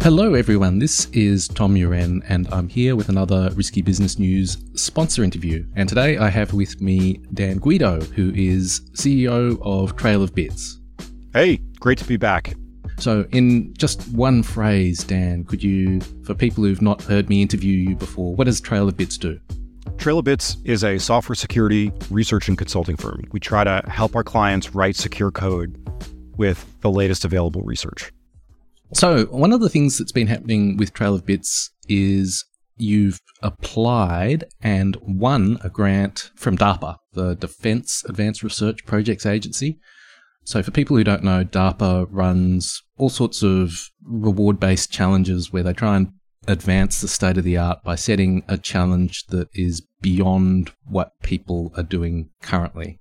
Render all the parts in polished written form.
Hello everyone, this is Tom Uren and I'm here with another Risky Business News sponsor interview. And today I have with me Dan Guido, who is CEO of Trail of Bits. Hey, great to be back. So in just one phrase, Dan, could you, for people who've not heard me interview you before, what does Trail of Bits do? Trail of Bits is a software security research and consulting firm. We try to help our clients write secure code with the latest available research. So one of the things that's been happening with Trail of Bits is you've applied and won a grant from DARPA, the Defense Advanced Research Projects Agency. So for people who don't know, DARPA runs all sorts of reward-based challenges where they try and advance the state of the art by setting a challenge that is beyond what people are doing currently.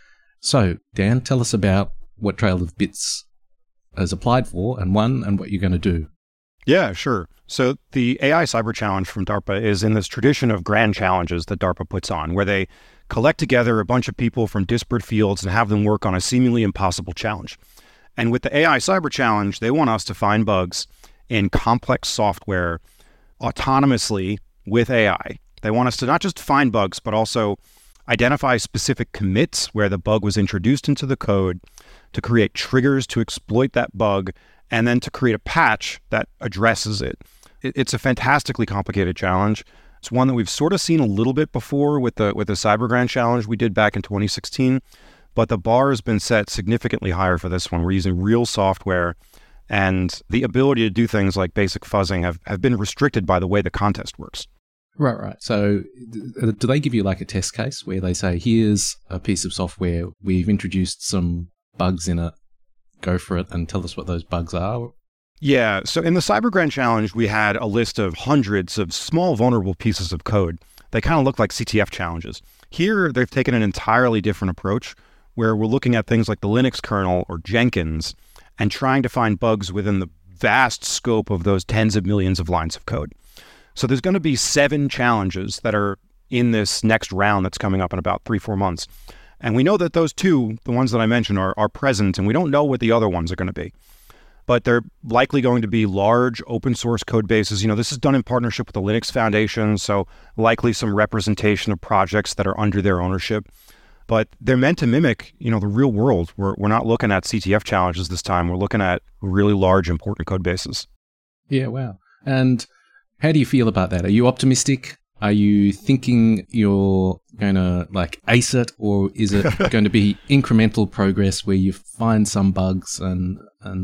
So, Dan, tell us about what Trail of Bits has applied for and won and what you're going to do. Yeah, sure. So the AI Cyber Challenge from DARPA is in this tradition of grand challenges that DARPA puts on, where they collect together a bunch of people from disparate fields and have them work on a seemingly impossible challenge. And with the AI Cyber Challenge, they want us to find bugs in complex software autonomously with AI. They want us to not just find bugs, but also identify specific commits where the bug was introduced into the code, to create triggers to exploit that bug, and then to create a patch that addresses it. It's a fantastically complicated challenge. It's one that we've sort of seen a little bit before with the Cyber Grand Challenge we did back in 2016, but the bar has been set significantly higher for this one. We're using real software, and the ability to do things like basic fuzzing have been restricted by the way the contest works. Right. So do they give you like a test case where they say, here's a piece of software, we've introduced some bugs in it, go for it and tell us what those bugs are? Yeah. So in the Cyber Grand Challenge, we had a list of hundreds of small vulnerable pieces of code. They kind of look like CTF challenges. Here, they've taken an entirely different approach where we're looking at things like the Linux kernel or Jenkins and trying to find bugs within the vast scope of those tens of millions of lines of code. So there's going to be 7 challenges that are in this next round that's coming up in about 3-4 months. And we know that those 2, the ones that I mentioned, are present, and we don't know what the other ones are going to be. But they're likely going to be large open source code bases. You know, this is done in partnership with the Linux Foundation, so likely some representation of projects that are under their ownership. But they're meant to mimic, the real world. We're not looking at CTF challenges this time. We're looking at really large, important code bases. Yeah, wow. And how do you feel about that? Are you optimistic? Are you thinking you're going to ace it, or is it going to be incremental progress where you find some bugs and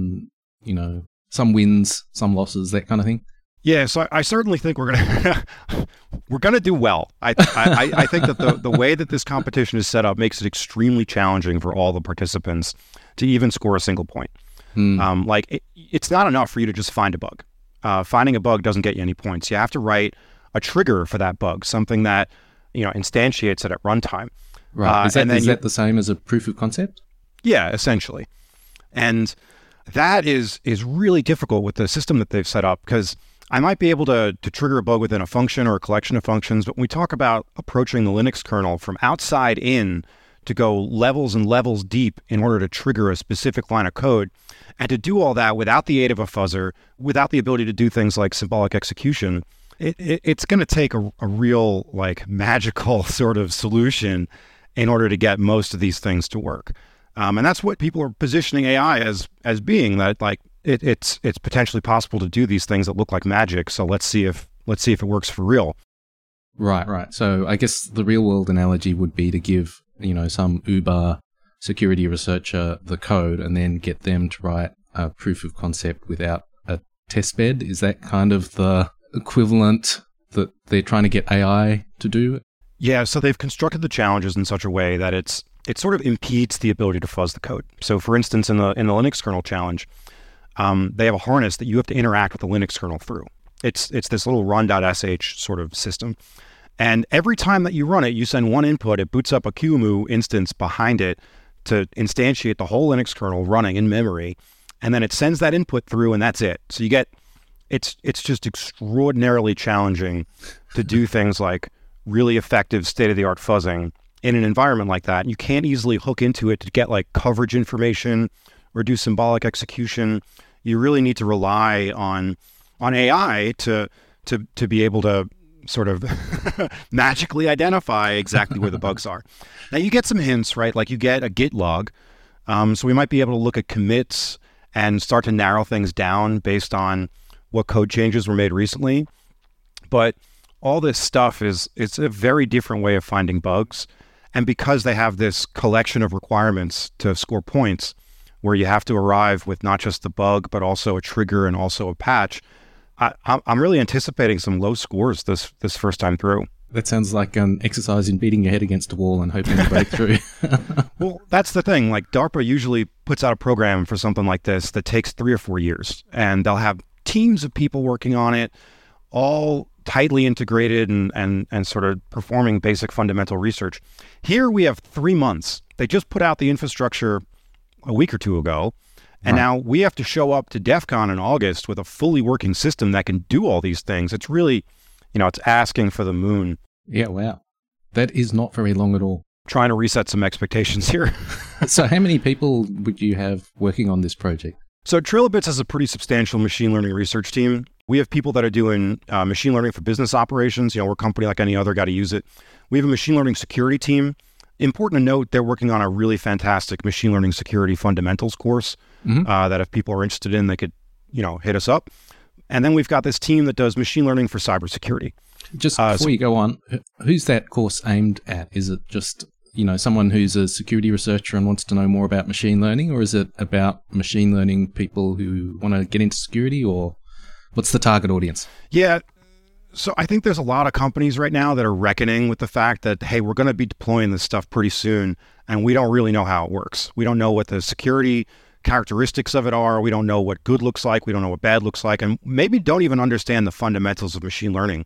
some wins, some losses, that kind of thing? Yeah, so I certainly think we're gonna do well. I think that the way that this competition is set up makes it extremely challenging for all the participants to even score a single point. It's not enough for you to just find a bug. Finding a bug doesn't get you any points. You have to write a trigger for that bug, something that instantiates it at runtime. Right. Is that the same as a proof of concept? Yeah, essentially. And that is really difficult with the system that they've set up, because I might be able to trigger a bug within a function or a collection of functions, but when we talk about approaching the Linux kernel from outside in to go levels and levels deep in order to trigger a specific line of code, and to do all that without the aid of a fuzzer, without the ability to do things like symbolic execution, it's going to take a real magical sort of solution in order to get most of these things to work. And that's what people are positioning AI as being, that it's potentially possible to do these things that look like magic. So let's see if it works for real. Right. So I guess the real world analogy would be to give, some Uber security researcher the code and then get them to write a proof of concept without a test bed. Is that kind of the equivalent that they're trying to get AI to do? Yeah, so they've constructed the challenges in such a way that it sort of impedes the ability to fuzz the code. So for instance, in the Linux kernel challenge, they have a harness that you have to interact with the Linux kernel through. It's this little run.sh sort of system. And every time that you run it, you send one input, it boots up a QEMU instance behind it to instantiate the whole Linux kernel running in memory. And then it sends that input through, and that's it. So you get, it's just extraordinarily challenging to do things like really effective state-of-the-art fuzzing in an environment like that. You can't easily hook into it to get coverage information or do symbolic execution. You really need to rely on on AI to be able to sort of magically identify exactly where the bugs are. Now you get some hints, right? Like you get a Git log. So we might be able to look at commits and start to narrow things down based on what code changes were made recently. But all this stuff it's a very different way of finding bugs. And because they have this collection of requirements to score points, where you have to arrive with not just the bug, but also a trigger and also a patch, I'm really anticipating some low scores this first time through. That sounds like an exercise in beating your head against a wall and hoping to break through. Well, that's the thing. Like DARPA usually puts out a program for something like this that takes 3 or 4 years, and they'll have teams of people working on it, all tightly integrated and sort of performing basic fundamental research. Here we have 3 months. They just put out the infrastructure a week or two ago, and now we have to show up to DEF CON in August with a fully working system that can do all these things. It's really, it's asking for the moon. Yeah, wow. That is not very long at all. Trying to reset some expectations here. So how many people would you have working on this project? So Trilobits has a pretty substantial machine learning research team. We have people that are doing machine learning for business operations. We're a company like any other, got to use it. We have a machine learning security team. Important to note, they're working on a really fantastic machine learning security fundamentals course that if people are interested in, they could, hit us up. And then we've got this team that does machine learning for cybersecurity. Just before you go on, who's that course aimed at? Is it just, someone who's a security researcher and wants to know more about machine learning, or is it about machine learning people who want to get into security, or what's the target audience? Yeah. So I think there's a lot of companies right now that are reckoning with the fact that, hey, we're going to be deploying this stuff pretty soon, and we don't really know how it works. We don't know what the security characteristics of it are. We don't know what good looks like. We don't know what bad looks like, and maybe don't even understand the fundamentals of machine learning.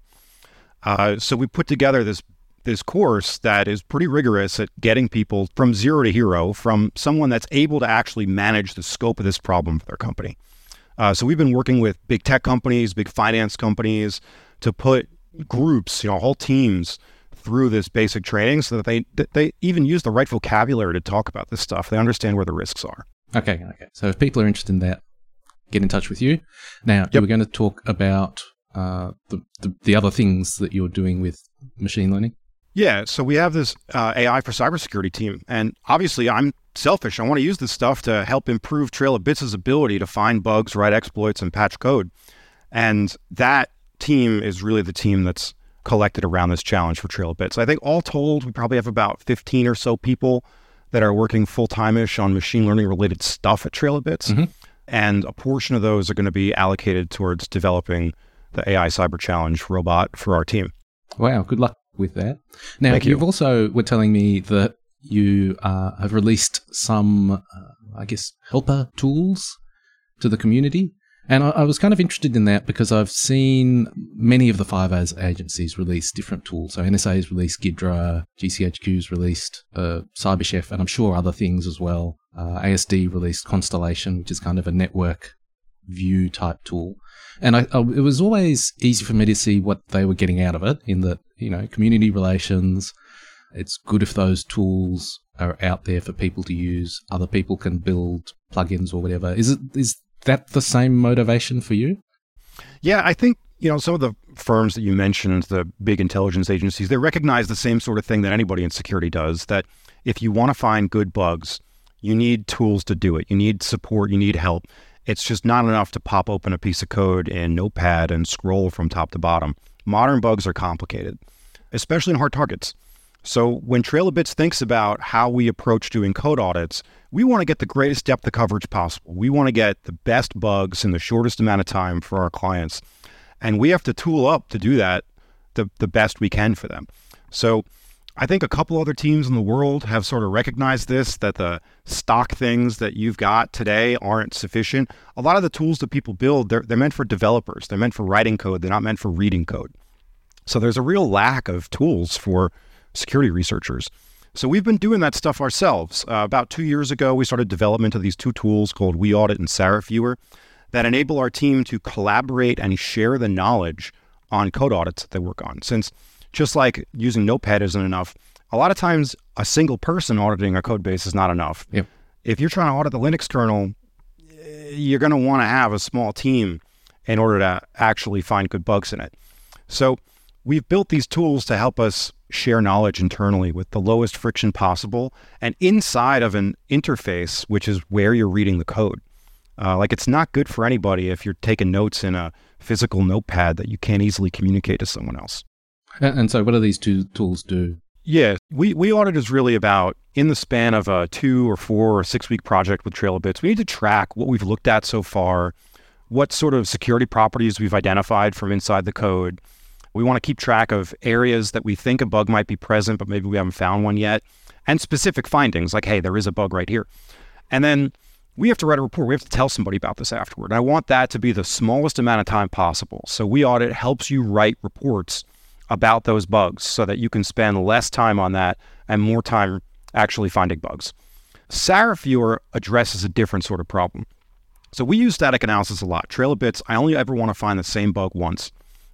So we put together this course that is pretty rigorous at getting people from zero to hero, from someone that's able to actually manage the scope of this problem for their company. So we've been working with big tech companies, big finance companies, to put groups, whole teams through this basic training so that they even use the right vocabulary to talk about this stuff. They understand where the risks are. Okay. So if people are interested in that, get in touch with you. Now, we're going to talk about the other things that you're doing with machine learning. Yeah, so we have this AI for cybersecurity team, and obviously I'm selfish. I want to use this stuff to help improve TrailofBits' ability to find bugs, write exploits, and patch code. And that team is really the team that's collected around this challenge for TrailofBits. I think all told, we probably have about 15 or so people that are working full-time-ish on machine learning related stuff at TrailofBits. And a portion of those are going to be allocated towards developing the AI Cyber Challenge robot for our team. Wow, good luck with that. Now, you've also were telling me that you have released some, helper tools to the community. And I was kind of interested in that because I've seen many of the 5As agencies release different tools. So NSA has released Ghidra, GCHQ's released CyberChef, and I'm sure other things as well. ASD released Constellation, which is kind of a network view type tool. And it was always easy for me to see what they were getting out of it in that, community relations. It's good if those tools are out there for people to use. Other people can build plugins or whatever. Is that the same motivation for you? Yeah, I think, some of the firms that you mentioned, the big intelligence agencies, they recognize the same sort of thing that anybody in security does, that if you want to find good bugs, you need tools to do it. You need support. You need help. It's just not enough to pop open a piece of code in Notepad and scroll from top to bottom. Modern bugs are complicated, especially in hard targets. So when TrailofBits thinks about how we approach doing code audits, we want to get the greatest depth of coverage possible. We want to get the best bugs in the shortest amount of time for our clients. And we have to tool up to do that the best we can for them. So I think a couple other teams in the world have sort of recognized this, that the stock things that you've got today aren't sufficient. A lot of the tools that people build, they're meant for developers. They're meant for writing code. They're not meant for reading code. So there's a real lack of tools for security researchers. So we've been doing that stuff ourselves. About 2 years ago, we started development of these two tools called WeAudit and SARAFviewer that enable our team to collaborate and share the knowledge on code audits that they work on. Since just like using Notepad isn't enough, a lot of times a single person auditing a code base is not enough. If you're trying to audit the Linux kernel, you're going to want to have a small team in order to actually find good bugs in it. So we've built these tools to help us share knowledge internally with the lowest friction possible and inside of an interface, which is where you're reading the code. It's not good for anybody if you're taking notes in a physical notepad that you can't easily communicate to someone else. And so what do these two tools do? Yeah, we audit is really about, in the span of a 2 or 4 or 6 week project with Trail of Bits, we need to track what we've looked at so far, what sort of security properties we've identified from inside the code. We want to keep track of areas that we think a bug might be present, but maybe we haven't found one yet, and specific findings like, hey, there is a bug right here. And then we have to write a report. We have to tell somebody about this afterward. And I want that to be the smallest amount of time possible. So We Audit helps you write reports about those bugs so that you can spend less time on that and more time actually finding bugs. SARAviewer addresses a different sort of problem. So we use static analysis a lot. Trail of Bits, I only ever want to find the same bug once.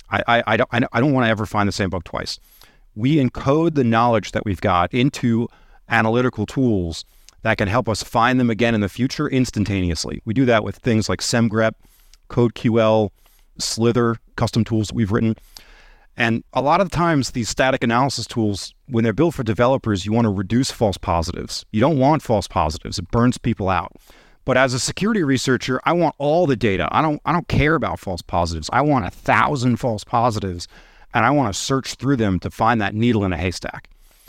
I don't want to ever find the same bug twice. We encode the knowledge that we've got into analytical tools that can help us find them again in the future instantaneously. We do that with things like SemGrep, CodeQL, Slither, custom tools that we've written. And a lot of times these static analysis tools, when they're built for developers, you want to reduce false positives. You don't want false positives. It burns people out. But as a security researcher, I want all the data. I don't care about false positives. I want 1,000 false positives, and I want to search through them to find that needle in a haystack.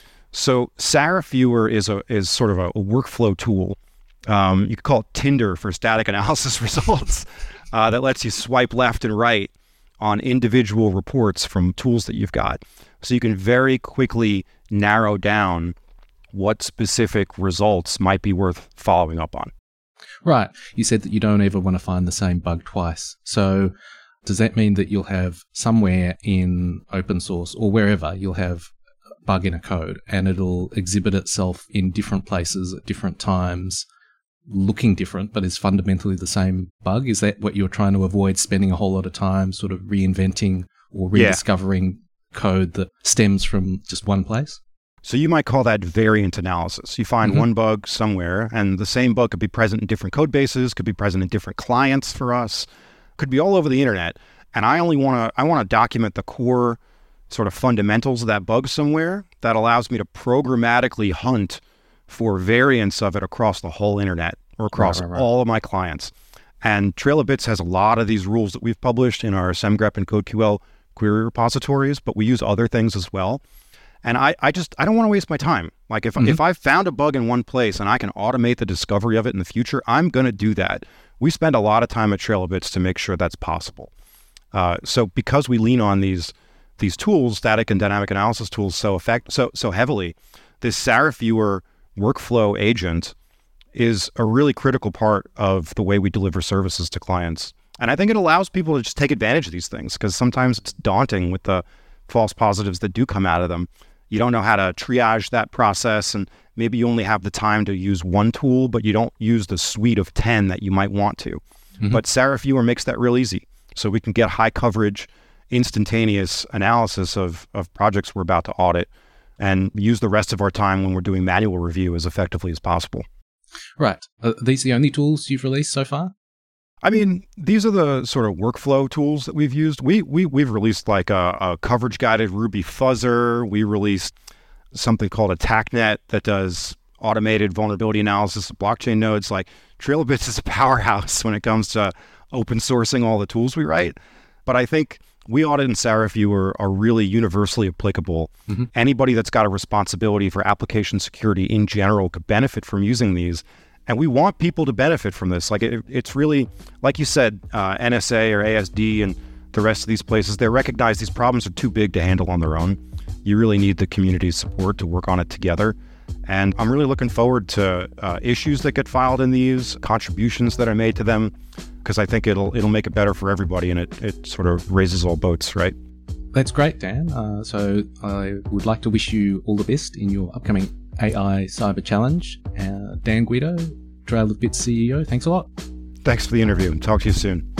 So SARAviewer is sort of a workflow tool. You could call it Tinder for static analysis results that lets you swipe left and right on individual reports from tools that you've got. So you can very quickly narrow down what specific results might be worth following up on. Right. You said that you don't ever want to find the same bug twice. So does that mean that you'll have somewhere in open source or wherever you'll have a bug in a code and it'll exhibit itself in different places at different times, looking different, but is fundamentally the same bug? Is that what you're trying to avoid, spending a whole lot of time sort of reinventing or rediscovering code that stems from just one place? So you might call that variant analysis. You find one bug somewhere, and the same bug could be present in different code bases, could be present in different clients for us, could be all over the internet. And I want to document the core sort of fundamentals of that bug somewhere that allows me to programmatically hunt for variants of it across the whole internet or across all of my clients. And Trail of Bits has a lot of these rules that we've published in our SemGrep and CodeQL query repositories, but we use other things as well. And I don't want to waste my time. Like if I've found a bug in one place and I can automate the discovery of it in the future, I'm going to do that. We spend a lot of time at Trail of Bits to make sure that's possible. So because we lean on these tools, static and dynamic analysis tools, so heavily, this SARAviewer workflow agent is a really critical part of the way we deliver services to clients. And I think it allows people to just take advantage of these things because sometimes it's daunting with the false positives that do come out of them. You don't know how to triage that process, and maybe you only have the time to use one tool, but you don't use the suite of 10 that you might want to. But SARAviewer makes that real easy. So we can get high coverage, instantaneous analysis of projects we're about to audit and use the rest of our time when we're doing manual review as effectively as possible. Right. Are these the only tools you've released so far? I mean, these are the sort of workflow tools that we've used. We've released like a coverage-guided Ruby fuzzer. We released something called AttackNet that does automated vulnerability analysis of blockchain nodes. Like Trail of Bits is a powerhouse when it comes to open sourcing all the tools we write. But I think We Audit and SARAviewer are really universally applicable. Anybody that's got a responsibility for application security in general could benefit from using these. And we want people to benefit from this. Like it's really, like you said, NSA or ASD and the rest of these places, they recognize these problems are too big to handle on their own. You really need the community's support to work on it together. And I'm really looking forward to issues that get filed in these, contributions that are made to them, because I think it'll make it better for everybody, and it sort of raises all boats, right? That's great, Dan. So I would like to wish you all the best in your upcoming AI Cyber Challenge. Dan Guido, Trail of Bits CEO, thanks a lot. Thanks for the interview. Talk to you soon.